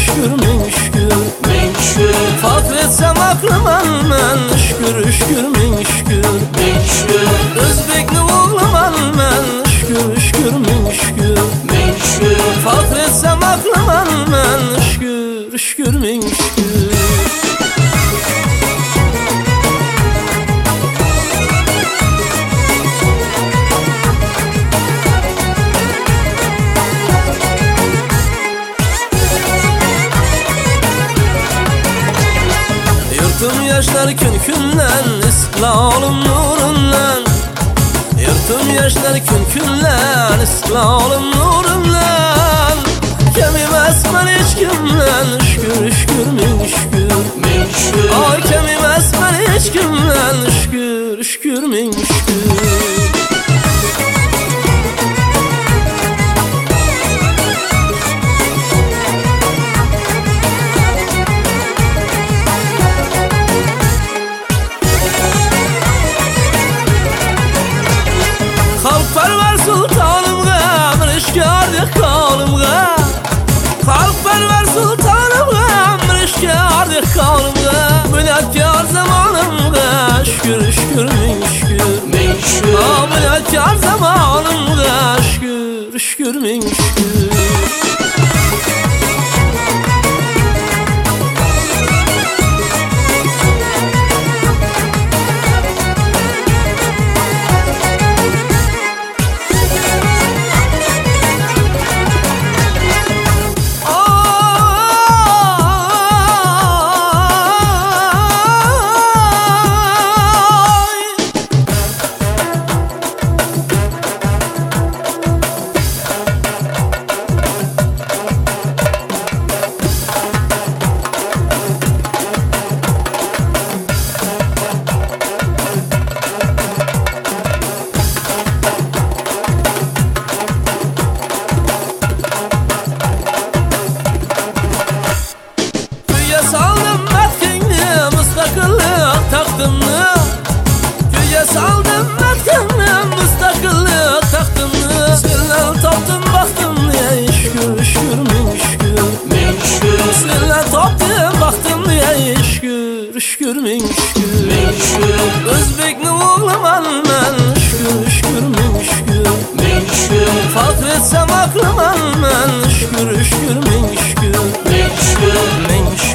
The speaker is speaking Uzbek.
şükür min şükür min şükür. Fakretsem aklıman men şükür şükür min şükür Min şükür. Özbekni oğluman men şükür şükür min şükür Min şükür. Fakretsem aklıman men şükür şükür min şükür Yırtım yaşlar gün günden İslam'ın nurundan Yırtım yaşlar gün günden İslam'ın nurundan Kemim esmer hiç kimden şükür şükür min şükür Min şükür. Ay kemim esmer hiç kimden şükür şükür min şükür Halkperver sultanımga bir işkardik kalımga Halkperver sultanımga bir işkardik kalımga Bülentiyar zamanımga şükür şükür min şükür Min şükür. Bülentiyar zamanımga şükür şükür min şükür Saldım metkenni müstakillik taktımni Güye saldım metkenni müstakillik taktımni Senden toptum baktım ey şükür şükür min şükür Min şükür. Senden toptum baktım ey şükür şükür min şükür Min şükür. Özbekni oğluman men şükür şükür min şükür Min şükür. Fakretsem aklıman men şükür şükür min şükür Min şükür. Min şükür